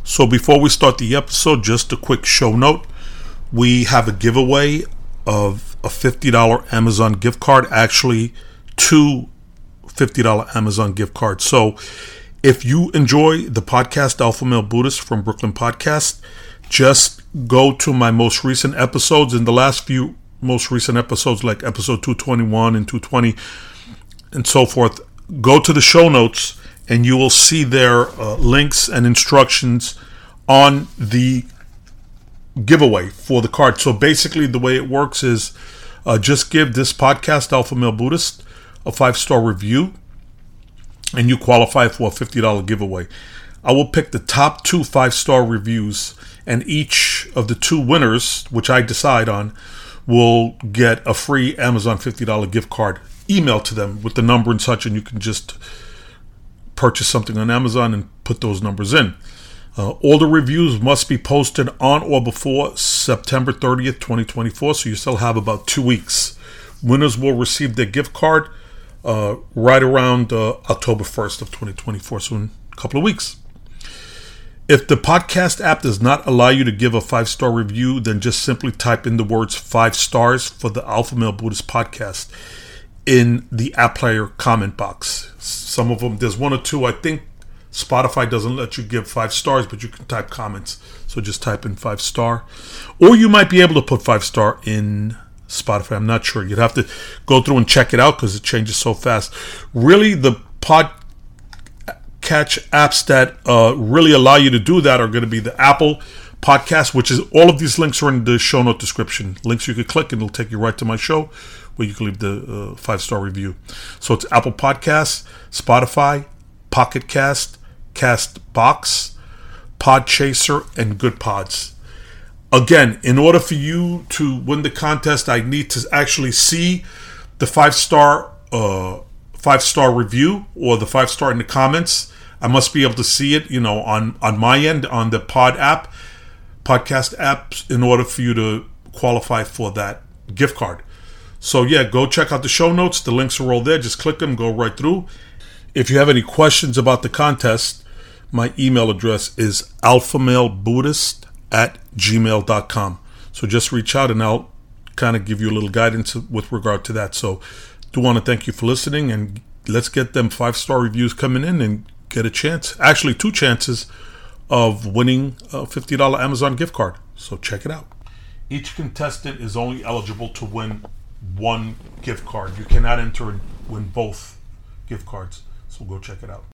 So before we start the episode, just a quick show note. We have a giveaway of a $50 Amazon gift card, actually 2 $50 Amazon gift cards. So if you enjoy the podcast Alpha Male Buddhist from Brooklyn Podcast, just go to my most recent episodes. In the last few most recent episodes, like episode 221 and 220 and so forth, go to the show notes and you will see there links and instructions on the giveaway for the card. So basically the way it works is just give this podcast, Alpha Male Buddhist, a 5-star review and you qualify for a $50 giveaway. I will pick the top 2 5-star reviews, and each of the 2 winners, which I decide on, will get a free Amazon $50 gift card emailed to them with the number and such, and you can just purchase something on Amazon and put those numbers in. All the reviews must be posted on or before September 30th, 2024, so you still have about 2 weeks. Winners will receive their gift card right around October 1st of 2024, so in a couple of weeks. If the podcast app does not allow you to give a 5-star review, then just simply type in the words 5 stars for the Alpha Male Buddhist podcast in the app player comment box. Some of them, there's 1 or 2. I think Spotify doesn't let you give 5 stars, but you can type comments. So just type in 5-star. Or you might be able to put 5-star in Spotify. I'm not sure. You'd have to go through and check it out because it changes so fast. Really, the podcatch apps that really allow you to do that are going to be the Apple Podcast, which is, all of these links are in the show note description. Links you could click and it'll take you right to my show where you can leave the 5-star review. So it's Apple Podcasts, Spotify, Pocket Cast, Castbox, Podchaser, and Good Pods. Again, in order for you to win the contest, I need to actually see the 5-star review or the 5-star in the comments. I must be able to see it, on my end, on the podcast apps, in order for you to qualify for that gift card. So yeah, go check out the show notes. The links are all there. Just click them, go right through. If you have any questions about the contest, my email address is alphamalebuddhist@gmail.com. So just reach out and I'll kind of give you a little guidance with regard to that. So do want to thank you for listening, and let's get them 5-star reviews coming in and get a chance, actually 2 chances of winning a $50 Amazon gift card. So check it out. Each contestant is only eligible to win 1 gift card. You cannot enter and win both gift cards. So go check it out.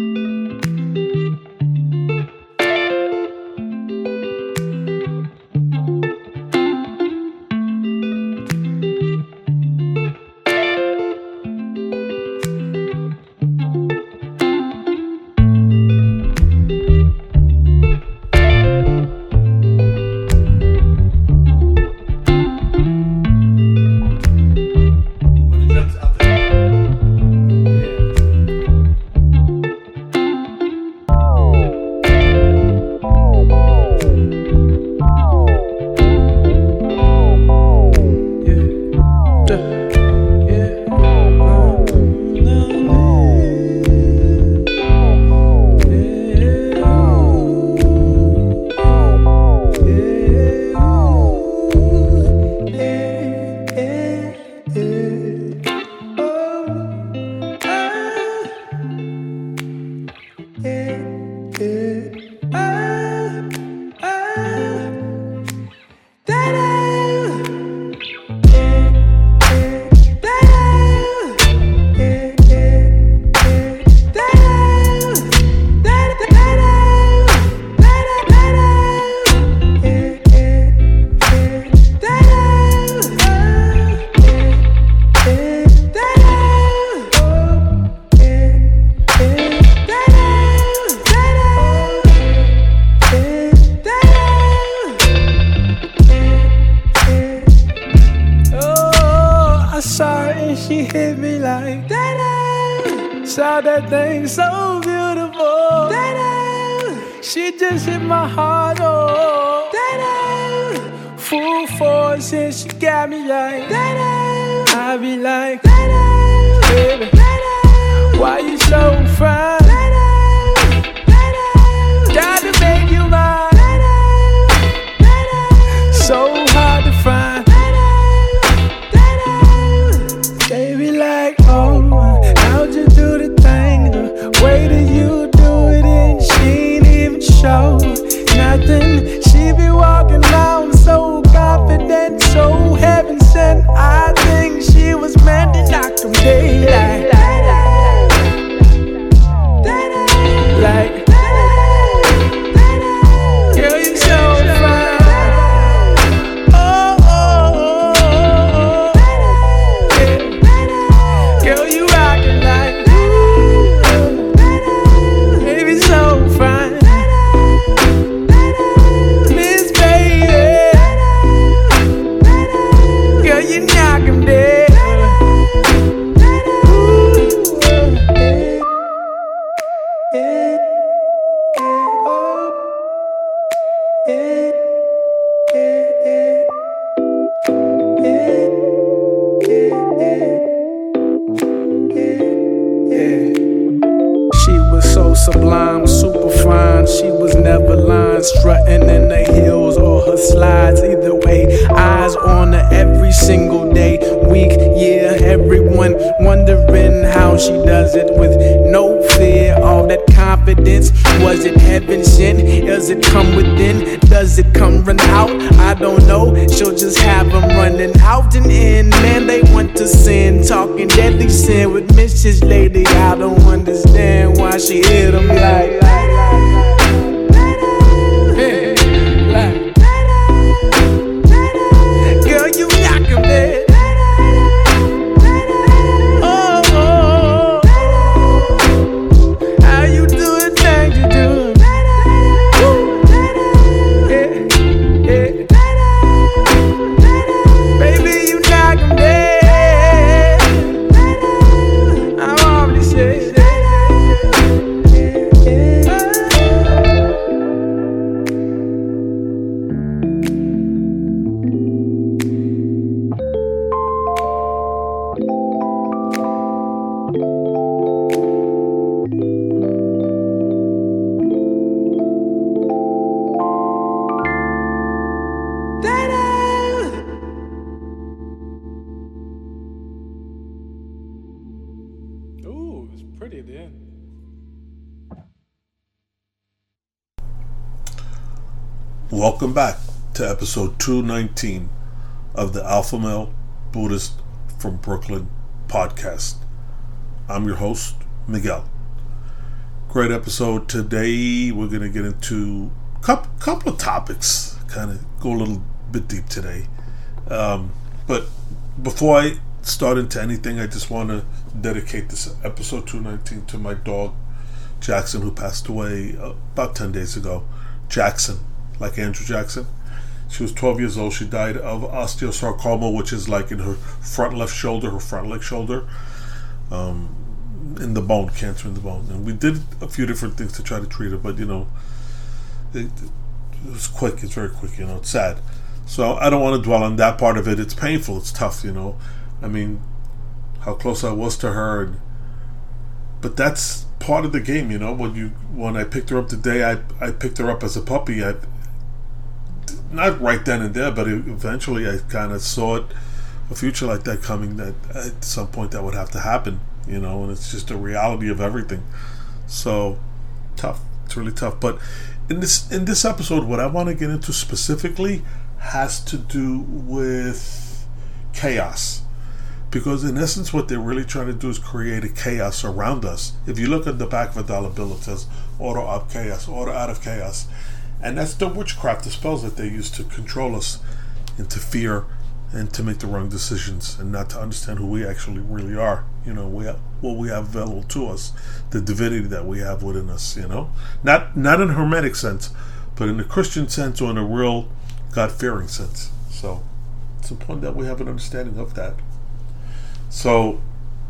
she hit me like that. Saw that thing so beautiful. She just hit my heart, oh. Full force and she got me like I be like, baby, why you so fine? Gotta make you strutting in the hills or her slides. Either way, eyes on her every single day, week, year. Everyone wondering how she does it with no fear. All that confidence, was it heaven sent? Does it come within? Does it come run out? I don't know. She'll just have them running out and in. Man, they want to sin, talking deadly sin with Mrs. Lady. I don't understand why she hit them like. Girl, you knockin' me. Pretty at the end. Welcome back to episode 219 of the Alpha Male Buddhist from Brooklyn podcast. I'm your host, Miguel. Great episode today. We're going to get into a couple of topics, kind of go a little bit deep today. But before I start into anything, I just want to dedicate this episode 219 to my dog Jackson, who passed away about 10 days ago. Jackson, like Andrew Jackson. She was 12 years old. She died of osteosarcoma, which is like in her front left shoulder, her front leg shoulder, in the bone, cancer in the bone. And we did a few different things to try to treat her, but it was quick. It's very quick. It's sad. So I don't want to dwell on that part of it. It's painful. It's tough. I mean, how close I was to her, but that's part of the game. When I picked her up the day I picked her up as a puppy, not right then and there, but eventually I kind of saw a future like that coming, that at some point that would have to happen, and it's just a reality of everything. So tough. It's really tough. But in this episode, what I want to get into specifically has to do with chaos. Because in essence, what they're really trying to do is create a chaos around us. If you look at the back of a dollar bill, it says order of chaos, order out of chaos. And that's the witchcraft, the spells that they use to control us into fear and to make the wrong decisions and not to understand who we actually really are. What we have available to us, the divinity that we have within us, Not in a hermetic sense, but in a Christian sense or in a real God-fearing sense. So it's important that we have an understanding of that. So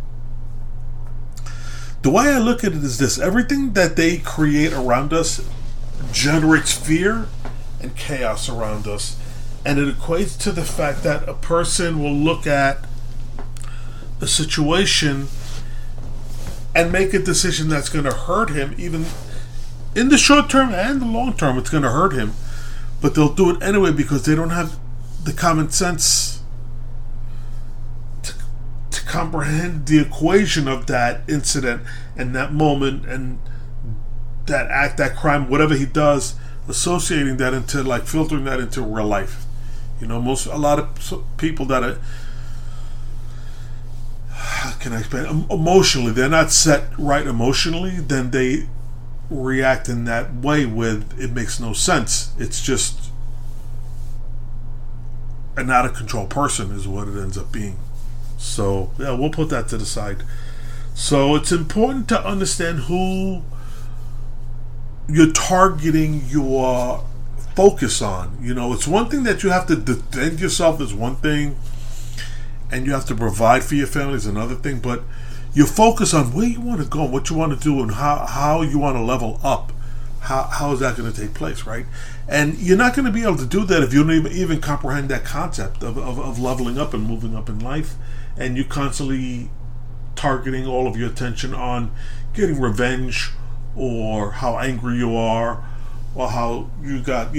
the way I look at it is this: everything that they create around us generates fear and chaos around us, and it equates to the fact that a person will look at a situation and make a decision that's going to hurt him, even in the short term and the long term. It's going to hurt him, but they'll do it anyway because they don't have the common sense to comprehend the equation of that incident and that moment and that act, that crime, whatever he does, associating that into, like, filtering that into real life. A lot of people that are, how can I explain, emotionally, they're not set right emotionally, then they react in that way with, it makes no sense. It's just an out of control person is what it ends up being. So yeah, we'll put that to the side. So it's important to understand who you're targeting your focus on. It's one thing that you have to defend yourself is one thing, and you have to provide for your family is another thing, but you focus on where you want to go, what you want to do, and how you want to level up. How is that going to take place, right? And you're not going to be able to do that if you don't even comprehend that concept of leveling up and moving up in life, and you're constantly targeting all of your attention on getting revenge, or how angry you are, or how you got,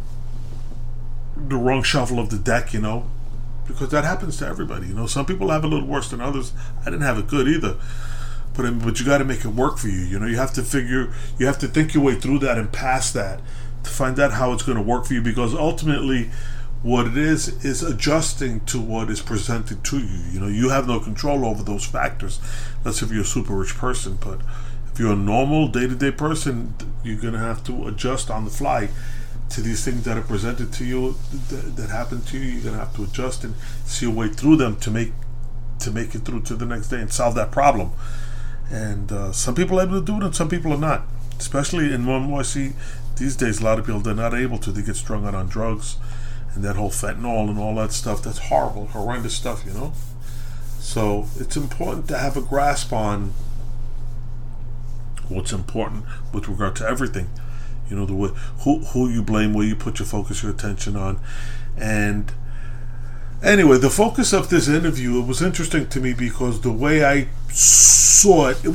the wrong shuffle of the deck, because that happens to everybody. Some people have it a little worse than others. I didn't have it good either. But you got to make it work for you. You have to think your way through that and past that to find out how it's going to work for you, because ultimately what it is adjusting to what is presented to you. You have no control over those factors. That's if you're a super rich person. But if you're a normal day-to-day person, you're going to have to adjust on the fly to these things that are presented to you, that happen to you. You're going to have to adjust and see a way through them to make it through to the next day and solve that problem. And some people are able to do it and some people are not. Especially in more I see these days, a lot of people, they're not able to. They get strung out on drugs and that whole fentanyl and all that stuff. That's horrible, horrendous stuff, So it's important to have a grasp on what's important with regard to everything. The way, who you blame, where you put your focus, your attention on. And anyway, the focus of this interview, it was interesting to me because the way I saw it,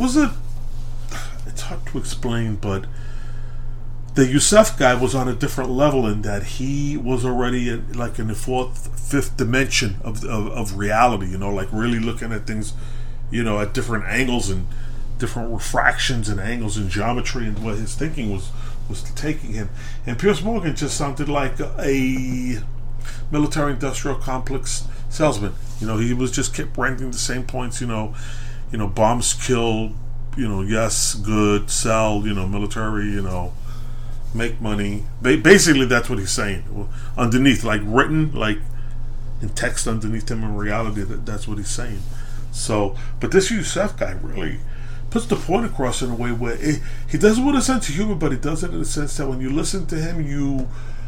it's hard to explain, but the Yusef guy was on a different level in that he was already in the fourth, fifth dimension of reality, like really looking at things, at different angles and different refractions and angles and geometry, and what his thinking was taking him. And Piers Morgan just sounded like a military-industrial complex salesman. He was just kept ranking the same points. Bombs kill. Yes, good, sell. Military. Make money. Basically, that's what he's saying. Underneath, written, in text underneath him in reality, that's what he's saying. So, but this Yusef guy really puts the point across in a way where he does it with a sense of humor, but he does it in a sense that when you listen to him, you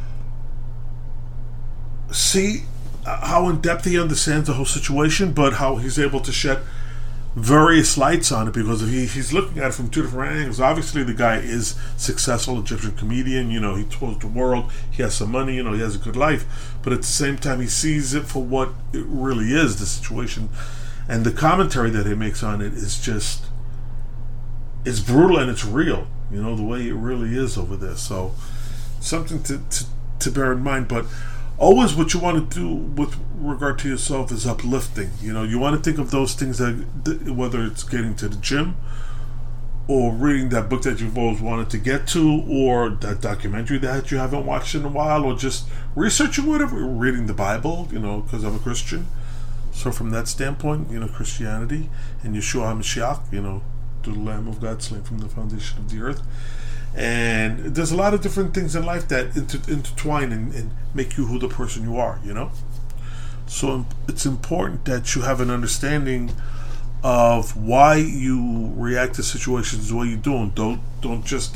see how in depth he understands the whole situation, but how he's able to shed various lights on it, because he's looking at it from two different angles. Obviously, the guy is successful Egyptian comedian. He tours the world. He has some money. He has a good life. But at the same time, he sees it for what it really is, the situation, and the commentary that he makes on it is just. It's brutal and it's real, the way it really is over there. So, something to bear in mind. But always what you want to do with regard to yourself is uplifting. You want to think of those things that, whether it's getting to the gym, or reading that book that you've always wanted to get to, or that documentary that you haven't watched in a while, or just researching whatever, reading the Bible, because I'm a Christian. So from that standpoint, Christianity and Yeshua HaMashiach, the Lamb of God slain from the foundation of the earth. And there's a lot of different things in life that intertwine and make you who the person you are, So it's important that you have an understanding of why you react to situations the way you do. Don't just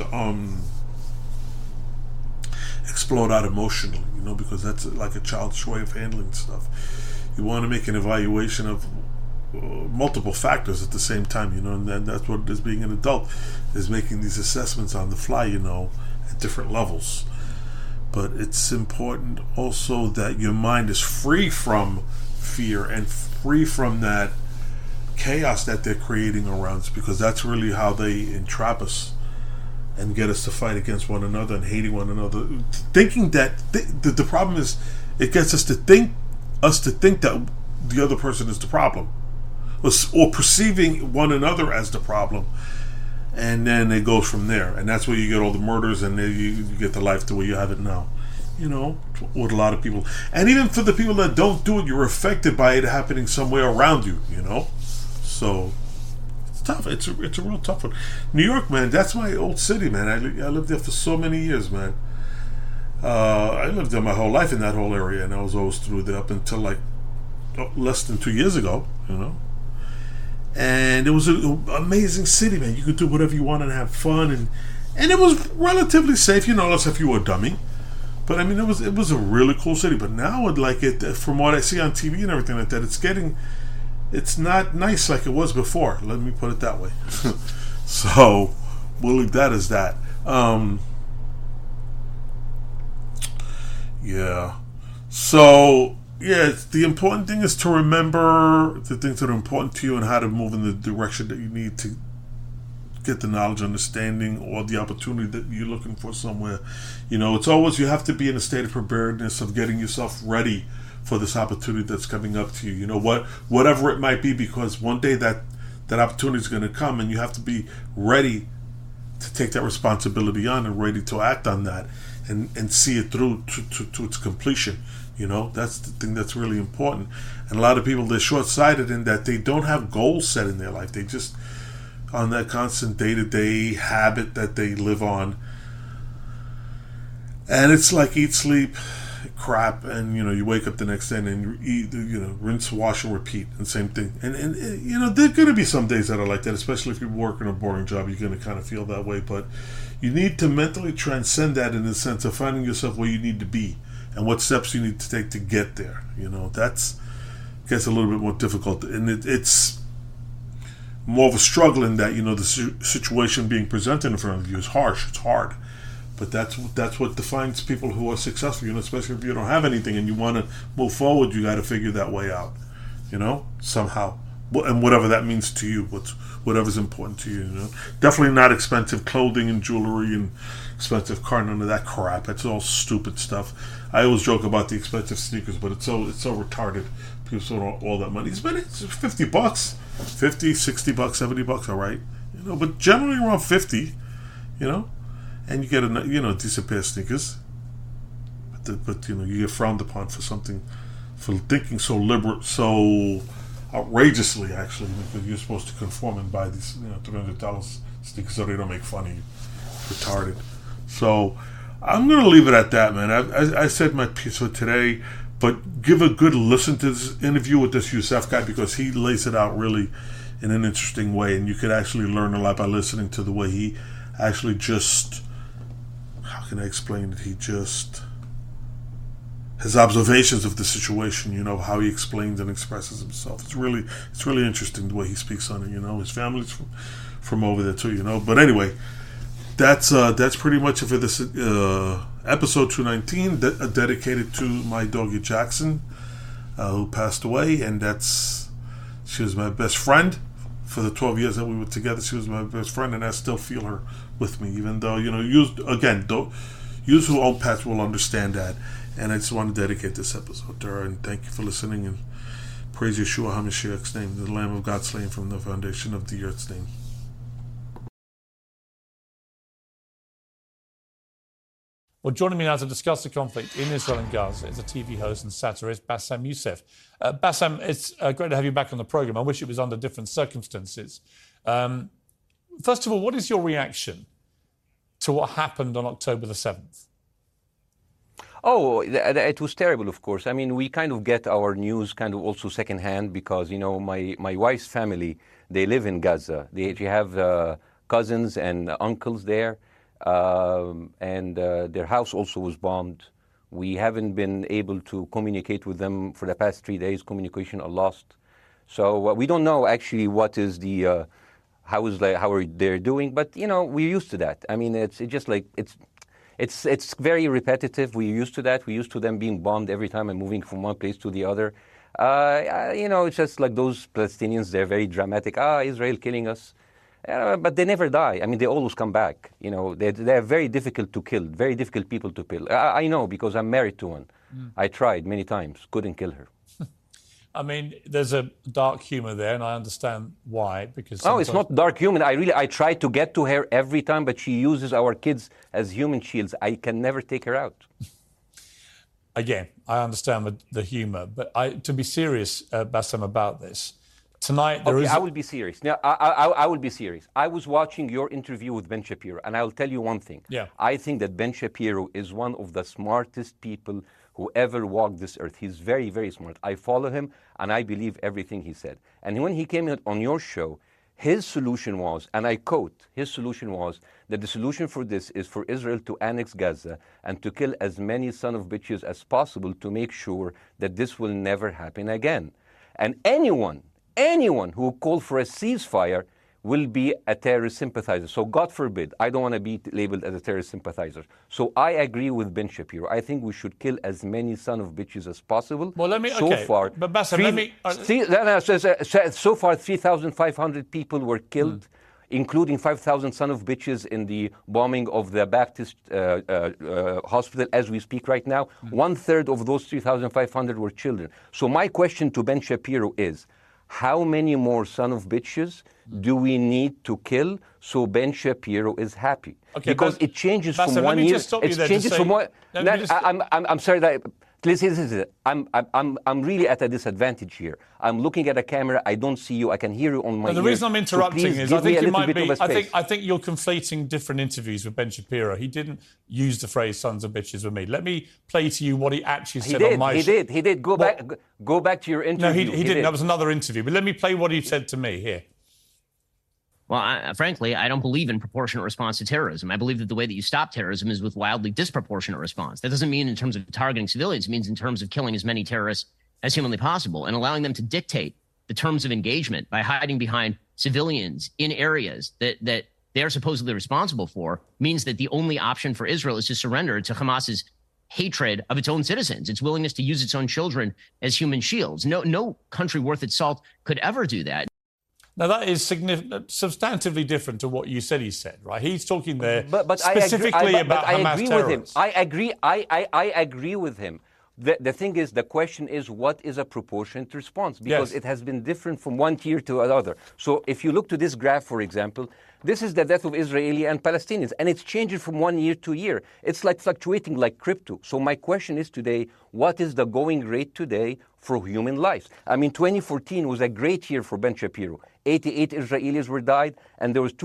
explode out emotionally, because that's like a childish way of handling stuff. You want to make an evaluation of multiple factors at the same time, and that's what it is being an adult, is making these assessments on the fly, at different levels. But it's important also that your mind is free from fear and free from that chaos that they're creating around us, because that's really how they entrap us and get us to fight against one another and hating one another, thinking that the problem is, it gets us to think that the other person is the problem, or perceiving one another as the problem, and then it goes from there, and that's where you get all the murders, and then you get the life the way you have it now, with a lot of people. And even for the people that don't do it, you're affected by it happening somewhere around you, so it's tough. It's a real tough one. New York, man, that's my old city, man. I lived there for so many years, man. I lived there my whole life in that whole area, and I was always through there up until less than 2 years ago, And it was an amazing city, man. You could do whatever you wanted and have fun, and it was relatively safe, unless if you were a dummy. But I mean, it was a really cool city. But now, from what I see on TV and everything like that, it's not nice like it was before. Let me put it that way. So we'll leave that as that. Yeah. So. Yeah, the important thing is to remember the things that are important to you and how to move in the direction that you need to get the knowledge, understanding, or the opportunity that you're looking for somewhere. It's always, you have to be in a state of preparedness of getting yourself ready for this opportunity that's coming up to you. Whatever it might be, because one day that opportunity is going to come, and you have to be ready to take that responsibility on and ready to act on that and see it through to its completion. That's the thing that's really important. And a lot of people, they're short-sighted in that they don't have goals set in their life. They just on that constant day-to-day habit that they live on. And it's like eat, sleep, crap, and you wake up the next day and you eat, rinse, wash, and repeat, and same thing. And there are going to be some days that are like that, especially if you're working a boring job. You're going to kind of feel that way, but you need to mentally transcend that in the sense of finding yourself where you need to be and what steps you need to take to get there. That's gets a little bit more difficult, and it's more of a struggle in that the situation being presented in front of you is harsh. It's hard. But that's what defines people who are successful, especially if you don't have anything and you want to move forward. You got to figure that way out, somehow. And whatever that means to you, whatever's important to you, Definitely not expensive clothing and jewelry and expensive car, none of that crap. That's all stupid stuff. I always joke about the expensive sneakers, but it's so retarded. People spend all that money. It's $50, $50, $60, $70, all right. But generally around 50, and you get a decent pair of sneakers, but you get frowned upon for thinking so liberal, so outrageously, actually, because you're supposed to conform and buy these $300 sneakers so they don't make fun of you. Retarded. So I'm gonna leave it at that, man. I said my piece for today, but give a good listen to this interview with this Youssef guy, because he lays it out really in an interesting way, and you could actually learn a lot by listening to the way he actually just. How can I explain it? His observations of the situation, how he explains and expresses himself. It's really interesting the way he speaks on it. His family's from over there too. But anyway, that's pretty much it for this episode 219, dedicated to my doggy Jackson, who passed away, and she was my best friend. For the 12 years that we were together, she was my best friend, and I still feel her with me, even though, you who own pets will understand that. And I just want to dedicate this episode to her, and thank you for listening, and praise Yeshua HaMashiach's name, the Lamb of God slain from the foundation of the earth's name. Well, joining me now to discuss the conflict in Israel and Gaza is a TV host and satirist, Bassem Youssef. Bassem, it's great to have you back on the program. I wish it was under different circumstances. First of all, what is your reaction to what happened on October the 7th? Oh, it was terrible, of course. I mean, we kind of get our news kind of also secondhand because, my wife's family, they live in Gaza. They have cousins and uncles there. And their house also was bombed. We haven't been able to communicate with them for the past 3 days. Communication are lost. So we don't know actually what is the how are they doing. But we're used to that. I mean, it's just like it's very repetitive. We're used to that. We're used to them being bombed every time and moving from one place to the other. It's just like those Palestinians. They're very dramatic. Israel killing us. But they never die. I mean, they always come back. They're very difficult to kill, very difficult people to kill. I know because I'm married to one. I tried many times, couldn't kill her. I mean, there's a dark humor there, and I understand why. Because no, it's not dark humor. I try to get to her every time, but she uses our kids as human shields. I can never take her out. Again, I understand the humor, but to be serious, Bassem, about this. Tonight, I will be serious. Now, I will be serious. I was watching your interview with Ben Shapiro, and I'll tell you one thing. Yeah. I think that Ben Shapiro is one of the smartest people who ever walked this earth. He's very, very smart. I follow him, and I believe everything he said. And when he came on your show, his solution was, and I quote, his solution was that the solution for this is for Israel to annex Gaza and to kill as many son of bitches as possible to make sure that this will never happen again. And anyone who called for a ceasefire will be a terrorist sympathizer. So God forbid, I don't want to be labeled as a terrorist sympathizer. So I agree with Ben Shapiro. I think we should kill as many son of bitches as possible. Well, let me, so okay. far, but Bassem, let me... so far, 3,500 people were killed including 5,000 son of bitches in the bombing of the Baptist hospital as we speak right now. 1/3 of those 3,500 were children. So my question to Ben Shapiro is, how many more son of bitches do we need to kill so Ben Shapiro is happy? Okay, because it changes from one year. It changes from one. I'm sorry that. Listen. I'm really at a disadvantage here. I'm looking at a camera. I don't see you. I can hear you on my ear. The reason I'm interrupting is I think you might be. I think you're conflating different interviews with Ben Shapiro. He didn't use the phrase "sons of bitches" with me. Let me play to you what he actually said on my show. He did. Go back to your interview. No, he didn't. That was another interview. But let me play what he said to me here. Well, frankly, I don't believe in proportionate response to terrorism. I believe that the way that you stop terrorism is with wildly disproportionate response. That doesn't mean in terms of targeting civilians. It means in terms of killing as many terrorists as humanly possible and allowing them to dictate the terms of engagement by hiding behind civilians in areas that they're supposedly responsible for means that the only option for Israel is to surrender to Hamas's hatred of its own citizens, its willingness to use its own children as human shields. No country worth its salt could ever do that. Now, that is substantively different to what you said he said, right? He's talking there but specifically about Hamas terrorists. I agree with him. The thing is, the question is, what is a proportionate response? Because it has been different from one tier to another. So if you look to this graph, for example, this is the death of Israeli and Palestinians, and it's changing from one year to year. It's like fluctuating like crypto. So my question is today, what is the going rate today for human lives? I mean, 2014 was a great year for Ben Shapiro. 88 Israelis were died, and there was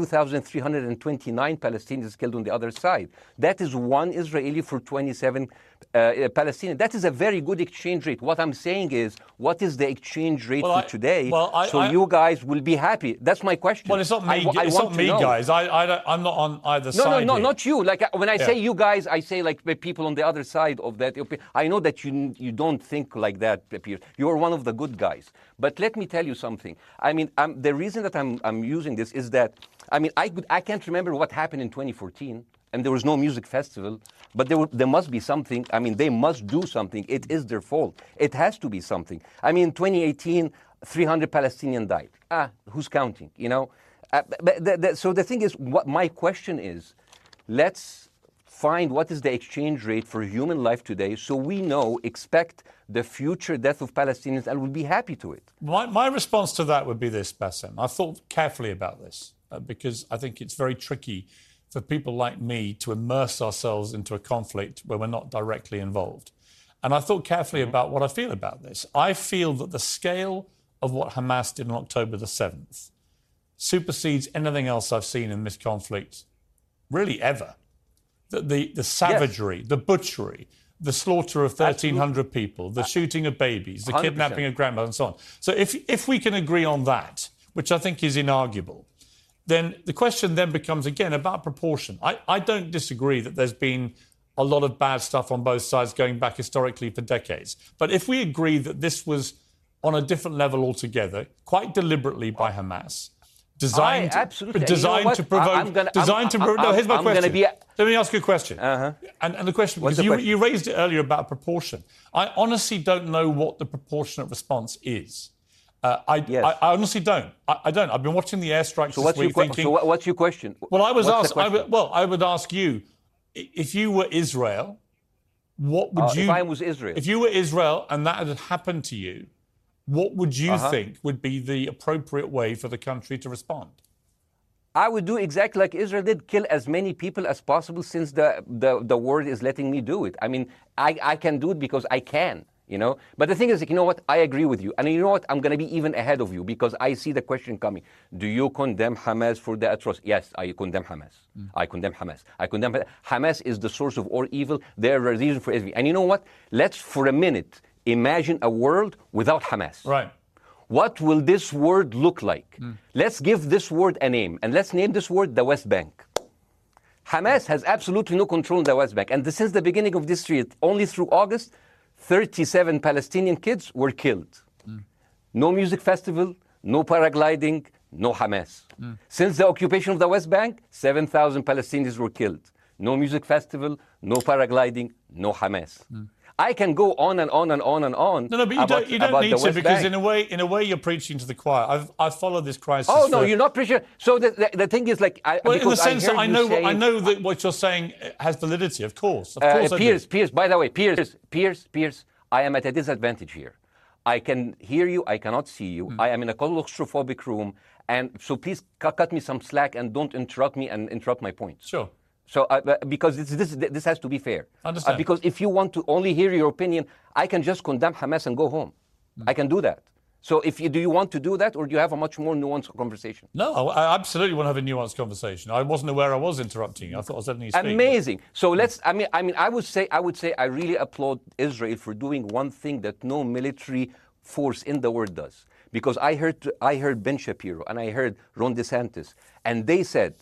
2,329 Palestinians killed on the other side. That is one Israeli for 27 Palestinians. That is a very good exchange rate. What I'm saying is, what is the exchange rate for today? You guys will be happy. That's my question. Well, it's not me, guys. I'm not on either side. No, not you. Like when I say you guys, I say like the people on the other side of that. I know that you don't think like that, Piers. You're one of the good guys. But let me tell you something. I mean, the reason that I'm using this is that, I mean, I can't remember what happened in 2014, and there was no music festival, but there must be something. I mean, they must do something. It is their fault. It has to be something. I mean, 2018, 300 Palestinians died. Who's counting, you know? So the thing is, what my question is, let's find what is the exchange rate for human life today so we expect the future death of Palestinians and will be happy to it. My response to that would be this, Bassem. I thought carefully about this because I think it's very tricky for people like me to immerse ourselves into a conflict where we're not directly involved. And I thought carefully about what I feel about this. I feel that the scale of what Hamas did on October the 7th supersedes anything else I've seen in this conflict, really ever. The savagery, the butchery, the slaughter of 1,300 people, the shooting of babies, the 100%. Kidnapping of grandmothers, and so on. So if we can agree on that, which I think is inarguable, then the question then becomes, again, about proportion. I don't disagree that there's been a lot of bad stuff on both sides going back historically for decades. But if we agree that this was on a different level altogether, quite deliberately by Hamas, designed to provoke. No, here's my question. Let me ask you a question. And the question, because you raised it earlier about proportion. I honestly don't know what the proportionate response is. I honestly don't. I don't. I've been watching the airstrikes this week thinking... So what's your question? Well, I would ask you, if you were Israel, what would you... If I was Israel? If you were Israel and that had happened to you, what would you think would be the appropriate way for the country to respond? I would do exactly like Israel did, kill as many people as possible since the world is letting me do it. I mean, I can do it because I can, you know. But the thing is, you know what, I agree with you. And you know what, I'm going to be even ahead of you because I see the question coming. Do you condemn Hamas for the atrocity? Yes, I condemn Hamas. I condemn Hamas. Hamas is the source of all evil. They're a reason for everything. And you know what, let's for a minute imagine a world without Hamas. Right. What will this word look like? Let's give this word a name, and let's name this word the West Bank. Hamas has absolutely no control in the West Bank, and since the beginning of this year, only through August, 37 Palestinian kids were killed. No music festival, no paragliding, no Hamas. Since the occupation of the West Bank, 7,000 Palestinians were killed. No music festival, no paragliding, no Hamas. I can go on and on and on and on. No, but you don't need to, because in a way you're preaching to the choir. I've followed this crisis. Oh no, you're not preaching. So the thing is, like, in the sense that I know that what you're saying has validity. Of course, Piers. By the way, Piers. I am at a disadvantage here. I can hear you. I cannot see you. I am in a claustrophobic room, and so please cut me some slack and don't interrupt me and interrupt my points. Sure. So, because this has to be fair. Understand. Because if you want to only hear your opinion, I can just condemn Hamas and go home. I can do that. So, do you want to do that, or do you have a much more nuanced conversation? No, I absolutely want to have a nuanced conversation. I wasn't aware I was interrupting you. I thought I was letting you speak. Amazing. So I would say I really applaud Israel for doing one thing that no military force in the world does. Because I heard Ben Shapiro and I heard Ron DeSantis, and they said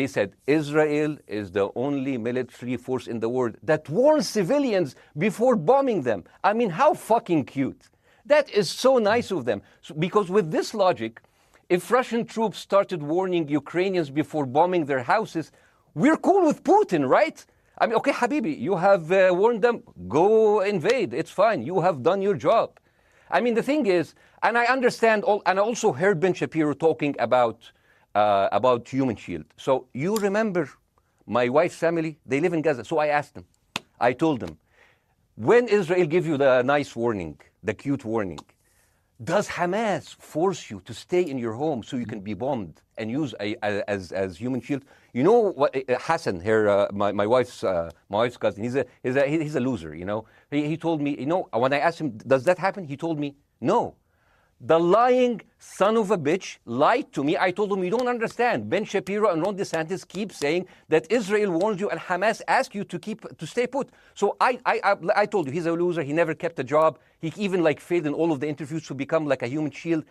Israel is the only military force in the world that warns civilians before bombing them. I mean, how fucking cute. That is so nice of them. Because with this logic, if Russian troops started warning Ukrainians before bombing their houses, we're cool with Putin, right? I mean, okay, Habibi, you have warned them, go invade. It's fine. You have done your job. I mean, the thing is, and I understand, and I also heard Ben Shapiro talking about Human Shield. So you remember my wife's family, they live in Gaza. So I asked them, I told them, when Israel gives you the nice warning, the cute warning, does Hamas force you to stay in your home so you can be bombed and use as Human Shield? You know what, Hassan here, my wife's cousin, he's a loser, you know. He told me, you know, when I asked him, does that happen? He told me, no. The lying son of a bitch lied to me. I told him, you don't understand. Ben Shapiro and Ron DeSantis keep saying that Israel warned you and Hamas asked you to stay put. So I told you, he's a loser. He never kept a job. He even failed in all of the interviews to become like a Human Shield.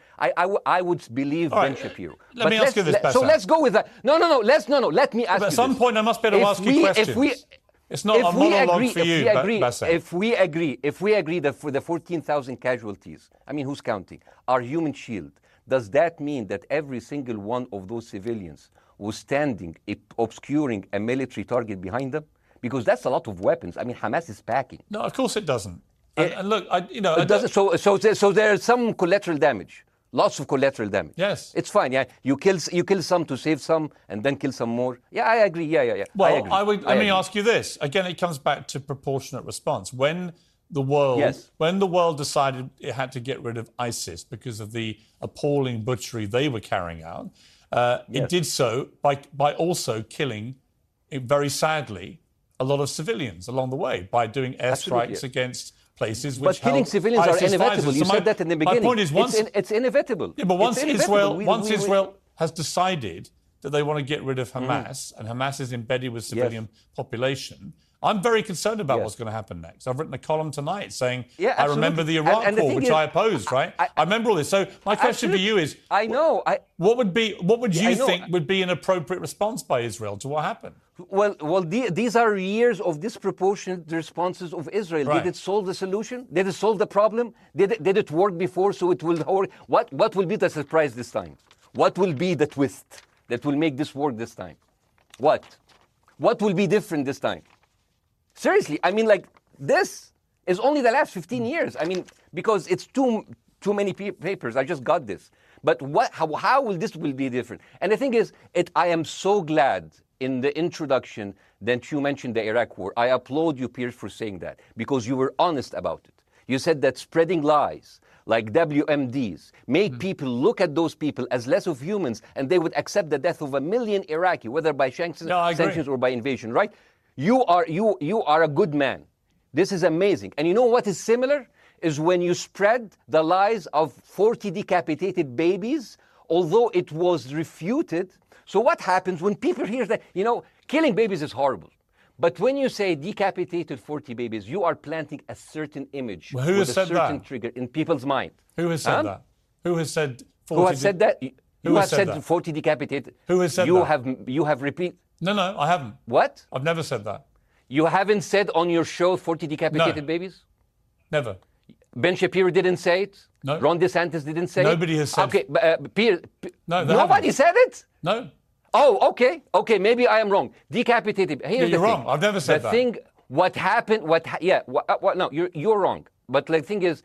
I would believe Ben Shapiro. Let me ask you this, Bassam. So let's go with that. No. Let me ask you But at some point, I must be able to ask you questions. It's not a monologue for you, Bassam. If we agree that for the 14,000 casualties, I mean, who's counting, are Human Shield, does that mean that every single one of those civilians was standing, obscuring a military target behind them? Because that's a lot of weapons. I mean, Hamas is packing. No, of course it doesn't. And look, it doesn't. So there's some collateral damage. Lots of collateral damage. Yes. It's fine, yeah. You kill some to save some and then kill some more. Yeah, I agree. Yeah. Well, let me ask you this. Again, it comes back to proportionate response. When the world decided it had to get rid of ISIS because of the appalling butchery they were carrying out, it did so by also killing, very sadly, a lot of civilians along the way by doing airstrikes against places which but killing civilians are inevitable. You said that in the beginning. My point is, it's inevitable. Yeah, but once Israel has decided that they want to get rid of Hamas, and Hamas is embedded with civilian population, I'm very concerned about what's going to happen next. I've written a column tonight saying, I remember the Iraq War, which I opposed, right? I remember all this. So my question for you is, what would you think would be an appropriate response by Israel to what happened? Well, these are years of disproportionate responses of Israel. Right. Did it solve the solution? Did it solve the problem? Did it work before, so it will work? What will be the surprise this time? What will be the twist that will make this work this time? What will be different this time? Seriously, I mean, this is only the last 15 years. I mean, because it's too many papers. I just got this. But how will this be different? And the thing is, I am so glad in the introduction that you mentioned the Iraq War. I applaud you, Piers, for saying that, because you were honest about it. You said that spreading lies like WMDs made people look at those people as less of humans, and they would accept the death of 1 million Iraqi, whether by sanctions or by invasion, right? You are a good man. This is amazing. And you know what is similar? Is when you spread the lies of 40 decapitated babies, although it was refuted. So what happens when people hear that, killing babies is horrible. But when you say decapitated 40 babies, you are planting a certain image with a certain trigger in people's mind. Who has said that? Who has said 40? Who has said that? You have said 40 decapitated. Who has said that? You have repeated. No, I haven't. What? I've never said that. You haven't said on your show 40 decapitated babies? Never. Ben Shapiro didn't say it? No. Ron DeSantis didn't say Nobody it? has said it. Okay, Pierre, no, nobody said it? No. Oh, okay, maybe I am wrong. Decapitated. You're wrong. I've never said that. What happened? No, you're wrong. But the thing is,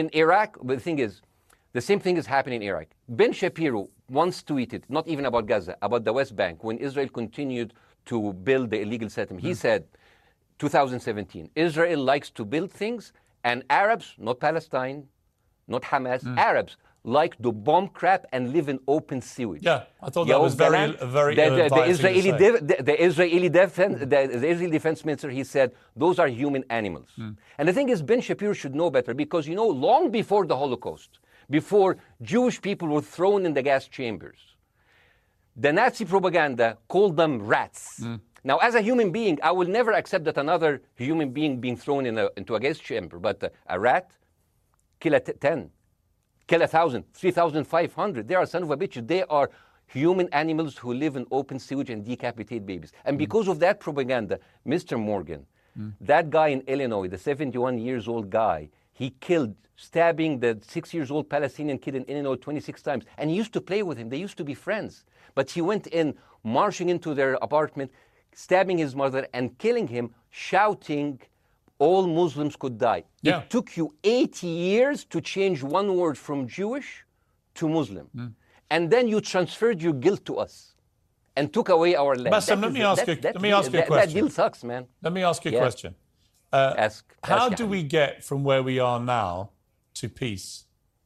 the same thing is happening in Iraq. Ben Shapiro once tweeted, not even about Gaza, about the West Bank, when Israel continued to build the illegal settlement. He said, 2017, Israel likes to build things, and Arabs, not Palestine, not Hamas, Arabs like to bomb crap and live in open sewage. Yeah, I thought that was very the Israeli defense minister, he said, those are human animals. And the thing is, Ben Shapiro should know better, because, long before the Holocaust, before Jewish people were thrown in the gas chambers, the Nazi propaganda called them rats. Now, as a human being, I will never accept that another human being being thrown into a gas chamber, but a rat, kill 10. Kill 1,000, 3,500. They are son of a bitch. They are human animals who live in open sewage and decapitate babies. And because of that propaganda, Mr. Morgan, that guy in Illinois, the 71-years-old guy, he killed, stabbing the 6-year-old Palestinian kid in Illinois 26 times. And he used to play with him. They used to be friends. But he went in, marching into their apartment, stabbing his mother and killing him, shouting, all Muslims could die. Yeah. It took you 80 years to change one word from Jewish to Muslim. And then you transferred your guilt to us and took away our land. Bassem, let me ask you a question. That deal sucks, man. Let me ask you a question. How do we get from where we are now to peace?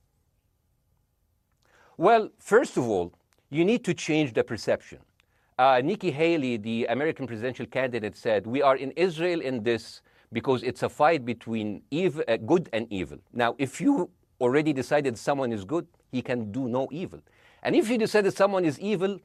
Well, first of all, you need to change the perception. Nikki Haley, the American presidential candidate, said, we are in Israel in this because it's a fight between good and evil. Now, if you already decided someone is good, he can do no evil. And if you decided someone is evil,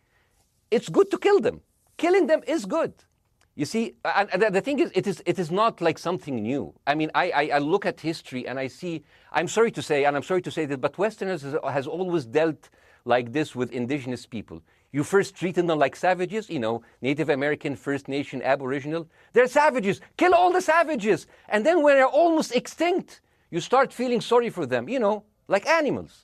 it's good to kill them. Killing them is good. You see, and the thing is, it is not like something new. I mean, I look at history and I see, I'm sorry to say that, but Westerners has always dealt like this with indigenous people. You first treated them like savages, Native American, First Nation, Aboriginal. They're savages. Kill all the savages. And then when they're almost extinct, you start feeling sorry for them, like animals.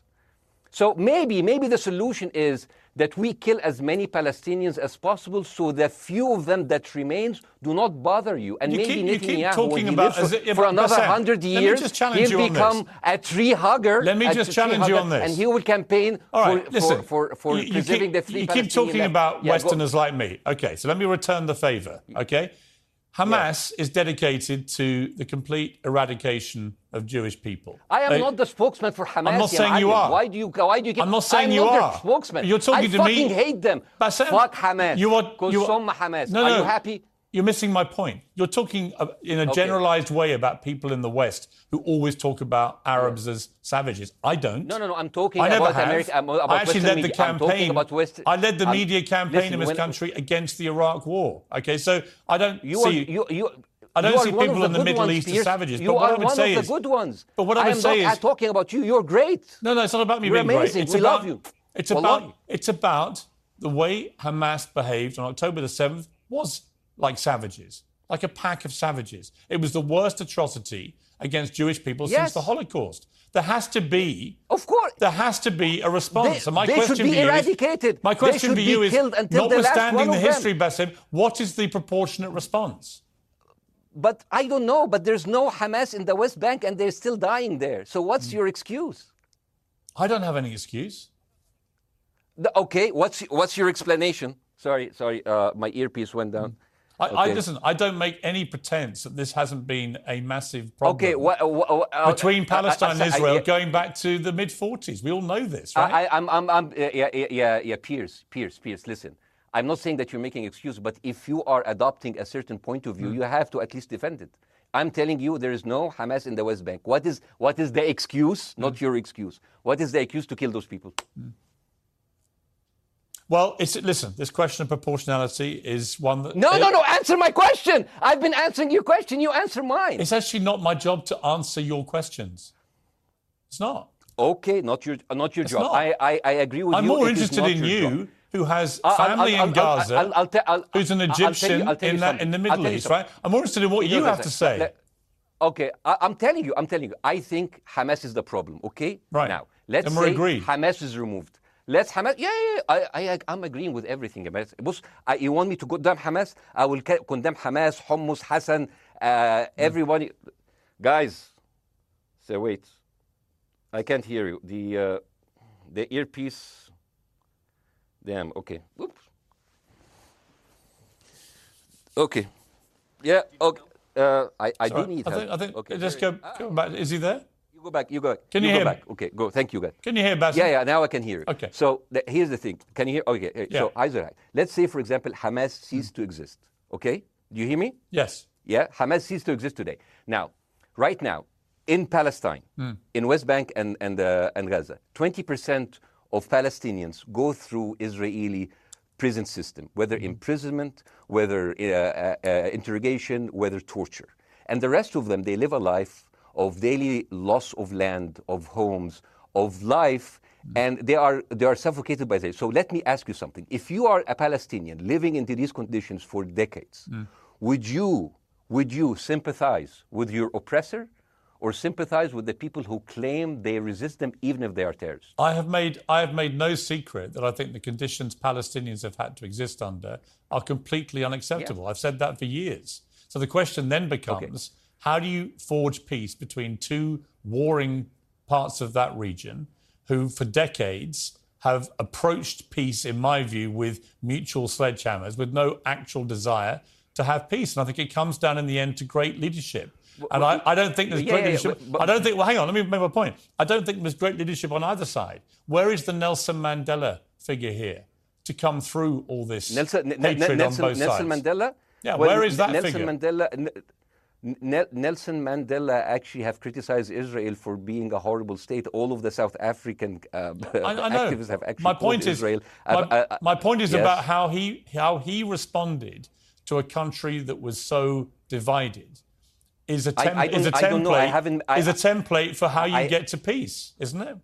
So maybe the solution is that we kill as many Palestinians as possible so the few of them that remains do not bother you. And maybe Netanyahu, when he lives for another 100 years, he'll become a tree hugger. Let me just challenge you on this. And he will campaign for preserving the free You keep talking about Westerners like me. Okay, so let me return the favor, okay? Hamas is dedicated to the complete eradication of Jewish people. I am not the spokesman for Hamas. I'm not saying you are. Why do you keep... I'm not saying you are. I'm not their spokesman. You're talking to me. I fucking hate them. Fuck Hamas. Hamas. Are you happy? You're missing my point. You're talking in a generalized way about people in the West who always talk about Arabs as savages. I don't. No. I'm talking about America. I actually led the campaign. I led the media campaign in this country against the Iraq War. Okay, so I don't see... I don't see people in the Middle East as savages. You are one of the good ones. But what I would say is... I'm talking about you. You're great. No, it's not about me being great. You're amazing. We love you. It's about the way Hamas behaved on October the 7th was like savages, like a pack of savages. It was the worst atrocity against Jewish people since the Holocaust. There has to be... Of course. There has to be a response. They should be eradicated. My question to you is, notwithstanding the history, Bassem, what is the proportionate response? But I don't know. But there's no Hamas in the West Bank and they're still dying there. So what's your excuse? I don't have any excuse. Okay, what's your explanation? Sorry, my earpiece went down. Listen, I don't make any pretense that this hasn't been a massive problem between Palestine and Israel going back to the mid-40s. We all know this, right? Piers, listen. I'm not saying that you're making excuses, but if you are adopting a certain point of view, you have to at least defend it. I'm telling you, there is no Hamas in the West Bank. What is the excuse? Not your excuse. What is the excuse to kill those people? Well, listen, this question of proportionality is one that... No, answer my question. I've been answering your question. You answer mine. It's actually not my job to answer your questions. It's not. Okay, not your job. Not. I agree with you. I'm more interested in you, who has family in Gaza, who's an Egyptian in the Middle East, right? I'm more interested in what you have to say. Okay, I'm telling you. I think Hamas is the problem, okay? Right. Now, let's say agreed. Hamas is removed. Let's Hamas. I'm agreeing with everything. You want me to condemn Hamas? I will condemn Hamas, Hummus, Hassan, everybody, guys. So wait, I can't hear you. The earpiece. Damn. Okay. Oops. Okay. Yeah. Okay. I do need help. I think. Okay. Just go back. Is he there? You go back. You go back. Can you go hear back? me? Okay. Go. Thank you, guys. Can you hear Bassem? Yeah. Now I can hear you. Okay. So here's the thing. Can you hear? Okay. Yeah. So Isaac, let's say, for example, Hamas ceased to exist. Okay. Do you hear me? Yes. Yeah. Hamas ceased to exist today. Now, right now, in Palestine, in West Bank and Gaza, 20% of Palestinians go through Israeli prison system, whether imprisonment, whether interrogation, whether torture. And the rest of them, they live a life of daily loss of land, of homes, of life, and they are suffocated by this. So let me ask you something. If you are a Palestinian living into these conditions for decades, would you sympathize with your oppressor or sympathize with the people who claim they resist them even if they are terrorists? I have made no secret that I think the conditions Palestinians have had to exist under are completely unacceptable. I've said that for years. So the question then becomes, how do you forge peace between two warring parts of that region who for decades have approached peace, in my view, with mutual sledgehammers, with no actual desire to have peace? And I think it comes down in the end to great leadership. And I don't think there's great leadership. I don't think, well, hang on, let me make my point. I don't think there's great leadership on either side. Where is the Nelson Mandela figure here to come through all this hatred on both sides? Nelson Mandela? Yeah, well, where is that figure? Nelson Mandela actually have criticized Israel for being a horrible state. All of the South African activists have actually called Israel. My point is yes. about how he responded to a country that was so divided. Is a template for how you get to peace, isn't it?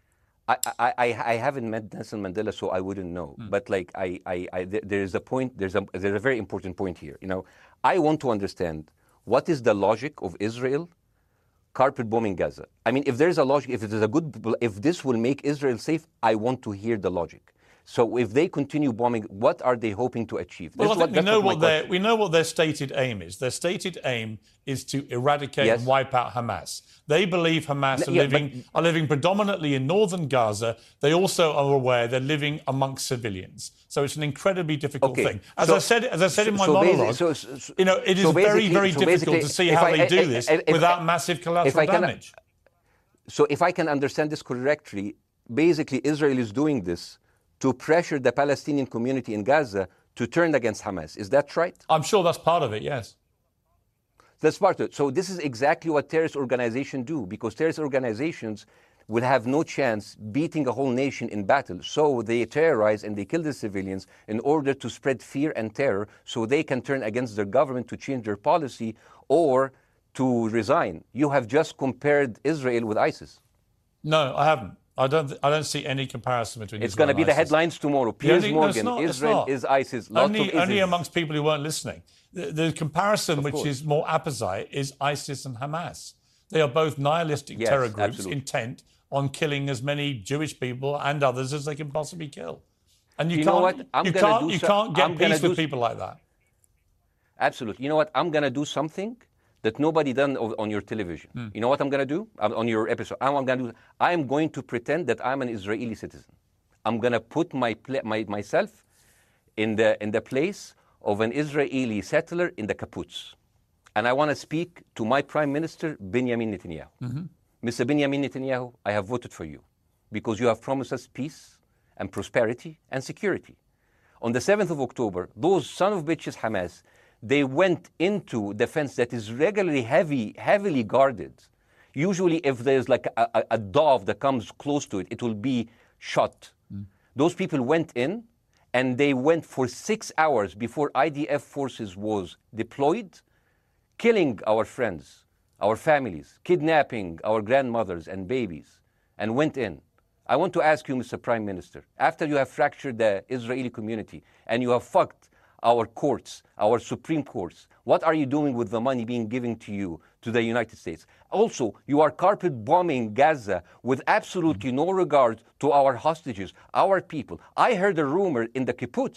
I haven't met Nelson Mandela, so I wouldn't know. But like there's a point. There's a very important point here. You know, I want to understand what is the logic of Israel carpet bombing Gaza. I mean, if there's a logic, if this will make Israel safe, I want to hear the logic. So if they continue bombing, what are they hoping to achieve? Well, I think we know what their stated aim is. Their stated aim is to eradicate and wipe out Hamas. They believe Hamas are living predominantly in northern Gaza. They also are aware they're living amongst civilians. So it's an incredibly difficult thing. As I said in my monologue, it is very, very difficult to see how they do this without massive collateral damage. So if I can understand this correctly, basically Israel is doing this to pressure the Palestinian community in Gaza to turn against Hamas. Is that right? I'm sure that's part of it, yes. That's part of it. So this is exactly what terrorist organizations do, because terrorist organizations will have no chance beating a whole nation in battle. So they terrorize and they kill the civilians in order to spread fear and terror so they can turn against their government to change their policy or to resign. You have just compared Israel with ISIS. No, I haven't. I don't see any comparison between It's going to be the headlines tomorrow. Piers Morgan, Israel is ISIS. Only amongst people who weren't listening. The comparison, which is more apposite, is ISIS and Hamas. They are both nihilistic terror groups intent on killing as many Jewish people and others as they can possibly kill. And you can't get peace with people like that. Absolutely. You know what? I'm going to do something that nobody done on your television. You know what I'm going to do on your episode? I'm going to pretend that I'm an Israeli citizen. I'm going to put myself in the place of an Israeli settler in the kibbutz. And I want to speak to my Prime Minister, Benjamin Netanyahu. Mr. Benjamin Netanyahu, I have voted for you because you have promised us peace and prosperity and security. On the 7th of October, those son of bitches Hamas, they went into the fence that is regularly heavily guarded. Usually if there's like a dove that comes close to it, it will be shot. Those people went in and they went for 6 hours before IDF forces was deployed, killing our friends, our families, kidnapping our grandmothers and babies, and went in. I want to ask you, Mr. Prime Minister, after you have fractured the Israeli community and you have fucked our courts, our Supreme Courts, what are you doing with the money being given to you, to the United States? Also, you are carpet bombing Gaza with absolutely no regard to our hostages, our people. I heard a rumor in the kibbutz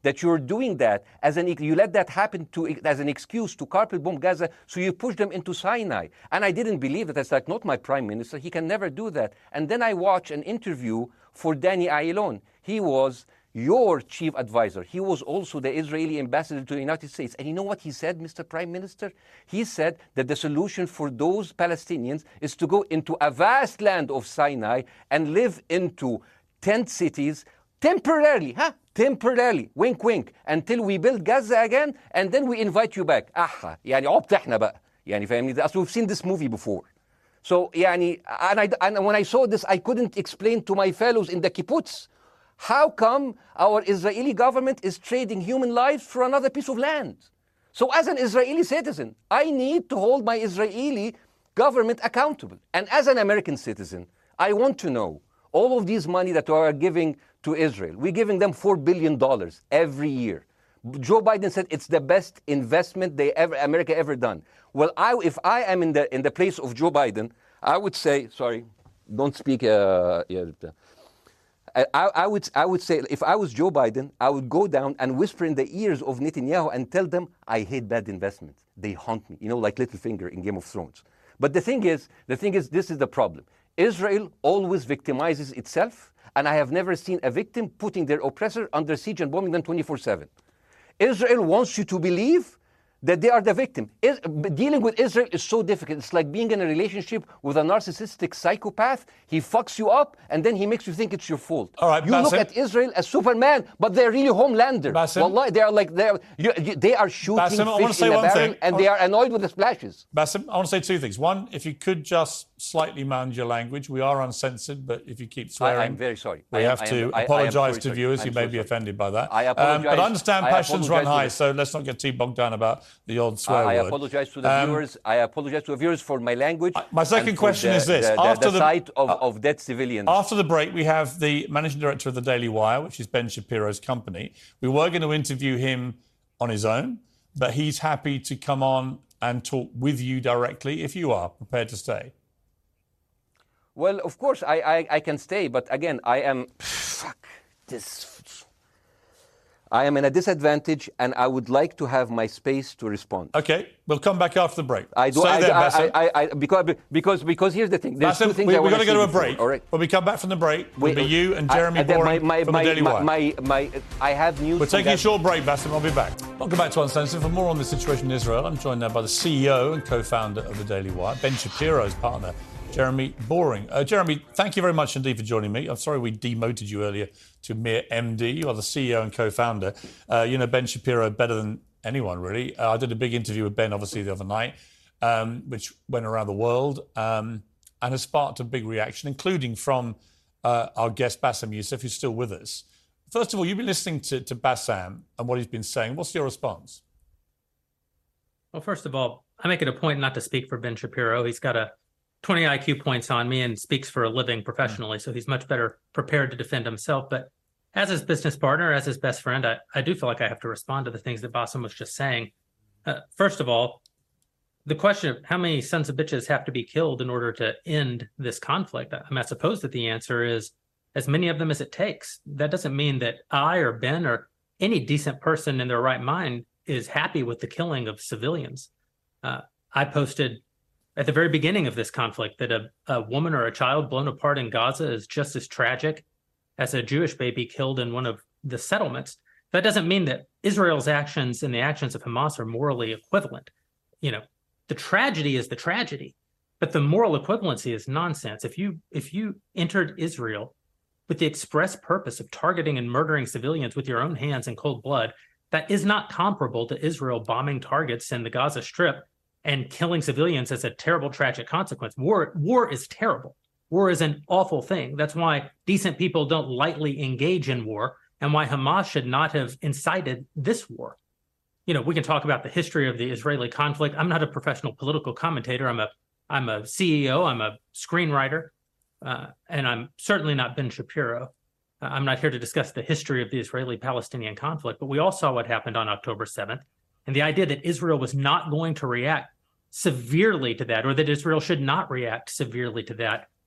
that you're doing that you let that happen as an excuse to carpet bomb Gaza, so you push them into Sinai. And I didn't believe that. It's like, not my prime minister. He can never do that. And then I watched an interview for Danny Ayalon. He was your chief advisor. He was also the Israeli ambassador to the United States. And you know what he said, Mr. Prime Minister? He said that the solution for those Palestinians is to go into a vast land of Sinai and live into tent cities temporarily, temporarily, wink wink, until we build Gaza again, and then we invite you back. يعني عبط احنا بقى. يعني فاهمني؟ We've seen this movie before. So يعني, and when I saw this, I couldn't explain to my fellows in the kibbutz, how come our Israeli government is trading human lives for another piece of land? So as an Israeli citizen, I need to hold my Israeli government accountable. And as an American citizen, I want to know all of these money that we are giving to Israel. We're giving them $4 billion every year. Joe Biden said it's the best investment America ever done. Well, if I am in the place of Joe Biden, I would say, sorry, don't speak. I would say, if I was Joe Biden, I would go down and whisper in the ears of Netanyahu and tell them, I hate bad investments. They haunt me, like Littlefinger in Game of Thrones. But the thing is, this is the problem. Israel always victimizes itself, and I have never seen a victim putting their oppressor under siege and bombing them 24/7. Israel wants you to believe that they are the victim. Dealing with Israel is so difficult. It's like being in a relationship with a narcissistic psychopath. He fucks you up, and then he makes you think it's your fault. All right, you look at Israel as Superman, but they're really Homelander. Wallahi, they are like they are shooting Bassem, fish in a barrel, and they are annoyed with the splashes. Bassem, I want to say two things. One, if you could just slightly mind your language. We are uncensored, but if you keep swearing, I'm very sorry. We have to apologise to viewers who may be offended by that. I apologize. But I understand passions run high, so let's not get too bogged down about the odd swear word. I apologize to the viewers. I apologize to the viewers for my language. My second question is this: after the sight of dead civilians. After the break, we have the managing director of the Daily Wire, which is Ben Shapiro's company. We were going to interview him on his own, but he's happy to come on and talk with you directly if you are prepared to stay. Well, of course, I can stay, but again, I am in a disadvantage, and I would like to have my space to respond. Okay, we'll come back after the break. Because here's the thing. There's Bassem, two things we're going to go to a break. All right. When we come back from the break, it'll be you and Jeremy Boring from the Daily Wire. I have news. We're taking a short break, Bassem. I'll be back. Welcome back to Uncensored. For more on the situation in Israel, I'm joined now by the CEO and co-founder of the Daily Wire, Ben Shapiro's partner, Jeremy Boring. Jeremy, thank you very much indeed for joining me. I'm sorry we demoted you earlier to mere MD. You are the CEO and co-founder. You know Ben Shapiro better than anyone, really. I did a big interview with Ben, obviously, the other night, which went around the world and has sparked a big reaction, including from our guest, Bassem Youssef, who's still with us. First of all, you've been listening to Bassem and what he's been saying. What's your response? Well, first of all, I make it a point not to speak for Ben Shapiro. He's got a 20 IQ points on me and speaks for a living professionally, so he's much better prepared to defend himself. But as his business partner, as his best friend, I do feel like I have to respond to the things that Bassem was just saying. First of all, the question of how many sons of bitches have to be killed in order to end this conflict, I suppose that the answer is as many of them as it takes. That doesn't mean that I or Ben or any decent person in their right mind is happy with the killing of civilians. I posted at the very beginning of this conflict that a woman or a child blown apart in Gaza is just as tragic as a Jewish baby killed in one of the settlements. That doesn't mean that Israel's actions and the actions of Hamas are morally equivalent. The tragedy is the tragedy, but the moral equivalency is nonsense. If you entered Israel with the express purpose of targeting and murdering civilians with your own hands in cold blood, that is not comparable to Israel bombing targets in the Gaza Strip and killing civilians as a terrible, tragic consequence. War is terrible. War is an awful thing. That's why decent people don't lightly engage in war, and why Hamas should not have incited this war. We can talk about the history of the Israeli conflict. I'm not a professional political commentator. I'm a CEO. I'm a screenwriter, and I'm certainly not Ben Shapiro. I'm not here to discuss the history of the Israeli-Palestinian conflict, but we all saw what happened on October 7th, and the idea that Israel was not going to react severely to that, or that Israel should not react severely to that,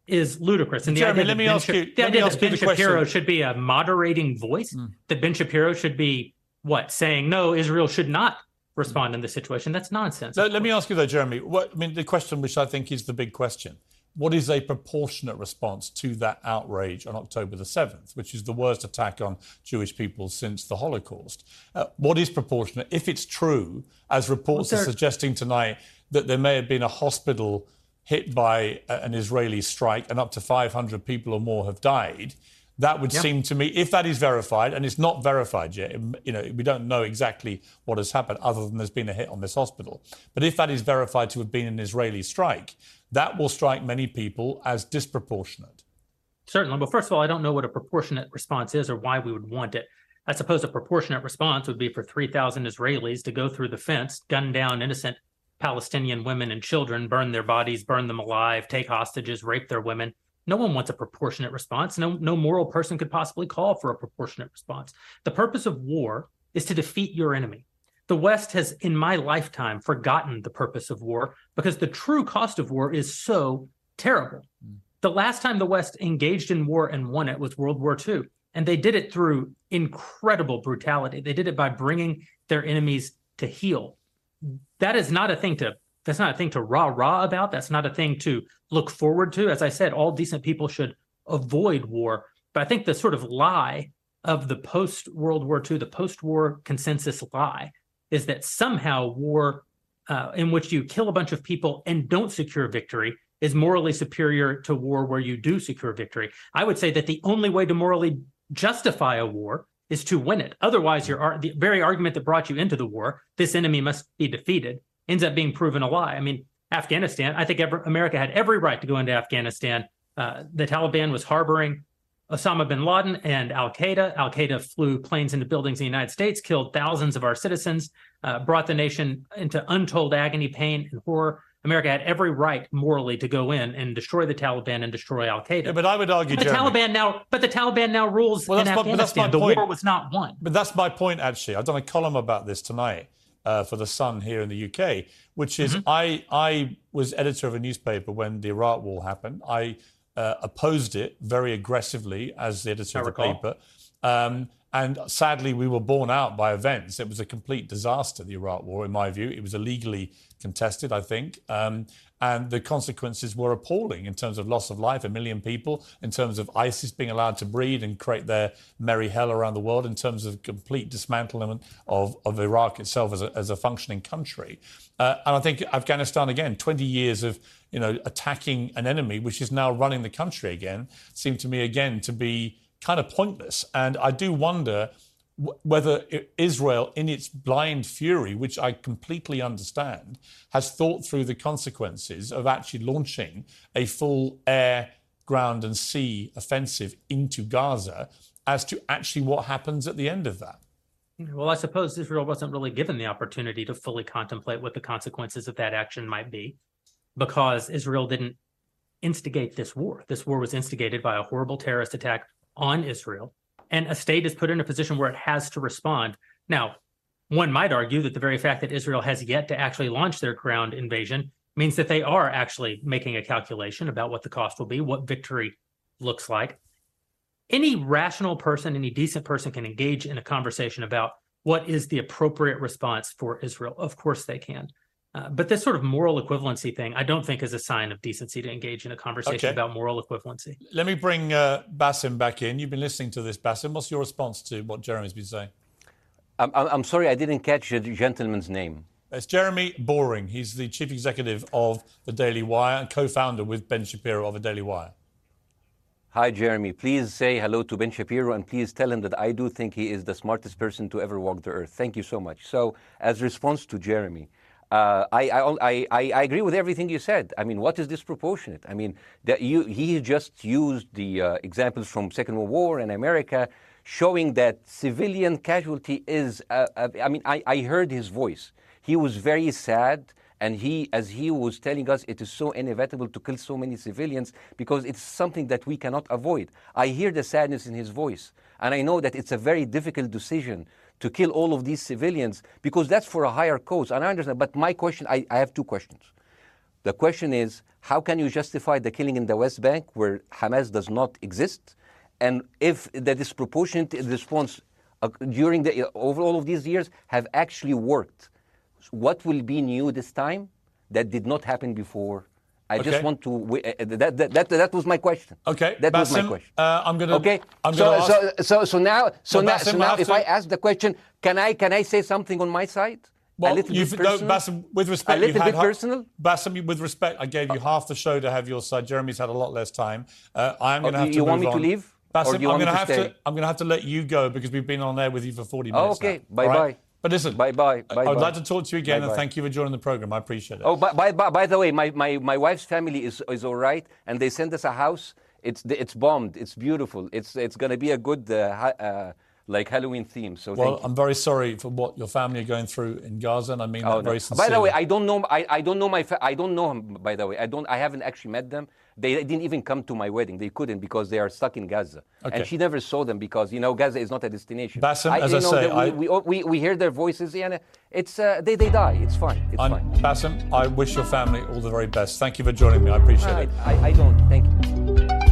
is ludicrous. And Jeremy, let me ask you that Ben Shapiro should be a moderating voice, that Ben Shapiro should be, saying, no, Israel should not respond in this situation. That's nonsense. Let me ask you, though, Jeremy, the question which I think is the big question. What is a proportionate response to that outrage on October the 7th, which is the worst attack on Jewish people since the Holocaust? What is proportionate? If it's true, as reports are suggesting tonight, that there may have been a hospital hit by an Israeli strike and up to 500 people or more have died, that would seem to me, if that is verified, and it's not verified yet, we don't know exactly what has happened other than there's been a hit on this hospital. But if that is verified to have been an Israeli strike, that will strike many people as disproportionate. Certainly. Well, first of all, I don't know what a proportionate response is or why we would want it. I suppose a proportionate response would be for 3,000 Israelis to go through the fence, gun down innocent Palestinian women and children, burn their bodies, burn them alive, take hostages, rape their women. No one wants a proportionate response. No moral person could possibly call for a proportionate response. The purpose of war is to defeat your enemy. The West has, in my lifetime, forgotten the purpose of war because the true cost of war is so terrible. The last time the West engaged in war and won it was World War II, and they did it through incredible brutality. They did it by bringing their enemies to heel. That is not a thing to That's not a thing to rah-rah about. That's not a thing to look forward to. As I said, all decent people should avoid war. But I think the sort of lie of the post-World War II, the post-war consensus lie, is that somehow war in which you kill a bunch of people and don't secure victory is morally superior to war where you do secure victory. I would say that the only way to morally justify a war is to win it. Otherwise, the very argument that brought you into the war, this enemy must be defeated, ends up being proven a lie. I mean, Afghanistan, I think America had every right to go into Afghanistan. The Taliban was harboring Osama bin Laden and Al-Qaeda. Al-Qaeda flew planes into buildings in the United States, killed thousands of our citizens, brought the nation into untold agony, pain, and horror. America had every right morally to go in and destroy the Taliban and destroy Al-Qaeda. Yeah, but I would argue, the Taliban now rules in Afghanistan. The war was not won. But that's my point, actually. I've done a column about this tonight for The Sun here in the UK, which is I was editor of a newspaper when the Iraq war happened. I opposed it very aggressively as the editor of the paper. And sadly, we were borne out by events. It was a complete disaster, the Iraq war, in my view. It was illegally contested, I think. And the consequences were appalling in terms of loss of life, 1 million people, in terms of ISIS being allowed to breed and create their merry hell around the world, in terms of complete dismantlement of Iraq itself as a functioning country. And I think Afghanistan, again, 20 years of attacking an enemy, which is now running the country again, seemed to me, again, to be kind of pointless. And I do wonder whether Israel, in its blind fury, which I completely understand, has thought through the consequences of actually launching a full air, ground and sea offensive into Gaza as to actually what happens at the end of that. Well, I suppose Israel wasn't really given the opportunity to fully contemplate what the consequences of that action might be, because Israel didn't instigate this war. This war was instigated by a horrible terrorist attack on Israel, and a state is put in a position where it has to respond. Now, one might argue that the very fact that Israel has yet to actually launch their ground invasion means that they are actually making a calculation about what the cost will be, what victory looks like. Any rational person, any decent person can engage in a conversation about what is the appropriate response for Israel. Of course they can. But this sort of moral equivalency thing, I don't think is a sign of decency to engage in a conversation about moral equivalency. Let me bring Bassem back in. You've been listening to this, Bassem. What's your response to what Jeremy's been saying? I'm sorry, I didn't catch the gentleman's name. It's Jeremy Boring. He's the chief executive of the Daily Wire and co-founder with Ben Shapiro of the Daily Wire. Hi, Jeremy. Please say hello to Ben Shapiro, and please tell him that I do think he is the smartest person to ever walk the earth. Thank you so much. So, as a response to Jeremy, I agree with everything you said. I mean, what is disproportionate? I mean, he just used the examples from Second World War and America, showing that civilian casualty is. I heard his voice. He was very sad, and as he was telling us, it is so inevitable to kill so many civilians because it's something that we cannot avoid. I hear the sadness in his voice, and I know that it's a very difficult decision to kill all of these civilians, because that's for a higher cause. And I understand, but my question, I have two questions. The question is, how can you justify the killing in the West Bank where Hamas does not exist? And if the disproportionate response during over all of these years have actually worked, what will be new this time that did not happen before? I just want to. That was my question. Okay, that was my question. I'm gonna. Okay. So now, if I ask the question, can I say something on my side? Well, a little bit personal? Bassem, with respect, a little bit personal. Bassem, with respect, I gave you half the show to have your side. Jeremy's had a lot less time. I'm going to have to. You want move me on. to leave? Bassem, I'm going to have to let you go because we've been on air with you for 40 minutes. Okay. Now. Bye bye. Right? But listen, bye. I would like to talk to you again, and thank you for joining the program. I appreciate it. Oh, by the way, my wife's family is all right, and they sent us a house. It's bombed. It's beautiful. It's going to be a good like Halloween theme. So I'm very sorry for what your family are going through in Gaza, and I mean that very sincerely. By the way, I don't know. I don't know I don't know him. By the way, I haven't actually met them. They didn't even come to my wedding. They couldn't because they are stuck in Gaza, and she never saw them because Gaza is not a destination. Bassem, as I say, we hear their voices, and it's they die. It's fine. It's fine. Bassem, I wish your family all the very best. Thank you for joining me. I appreciate it. I don't. Thank you.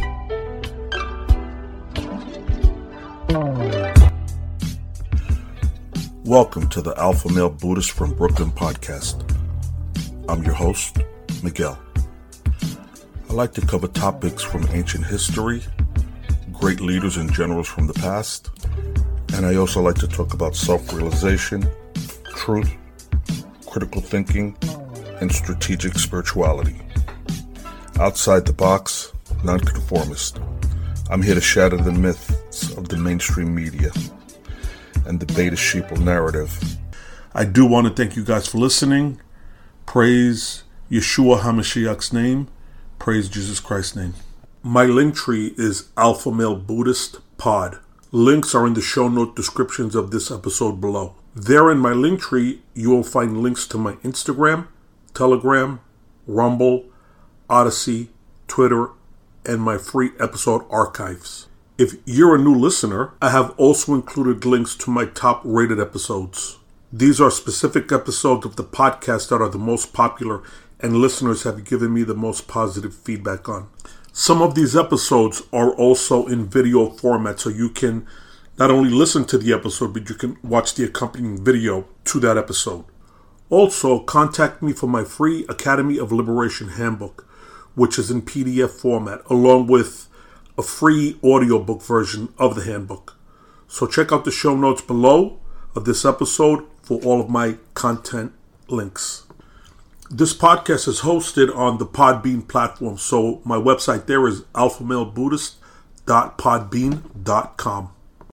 Welcome to the Alpha Male Buddhist from Brooklyn podcast. I'm your host, Miguel. I like to cover topics from ancient history, great leaders and generals from the past, and I also like to talk about self-realization, truth, critical thinking, and strategic spirituality. Outside the box, nonconformist. I'm here to shatter the myths of the mainstream media and the beta sheeple narrative. I do want to thank you guys for listening. Praise Yeshua HaMashiach's name. Praise Jesus Christ's name. My link tree is Alpha Male Buddhist Pod. Links are in the show note descriptions of this episode below. There in my link tree, you will find links to my Instagram, Telegram, Rumble, Odyssey, Twitter, and my free episode archives. If you're a new listener, I have also included links to my top rated episodes. These are specific episodes of the podcast that are the most popular and listeners have given me the most positive feedback on. Some of these episodes are also in video format, so you can not only listen to the episode, but you can watch the accompanying video to that episode. Also, contact me for my free Academy of Liberation handbook, which is in PDF format, along with a free audiobook version of the handbook. So check out the show notes below of this episode for all of my content links. This podcast is hosted on the Podbean platform, so my website there is alphamalebuddhist.podbean.com.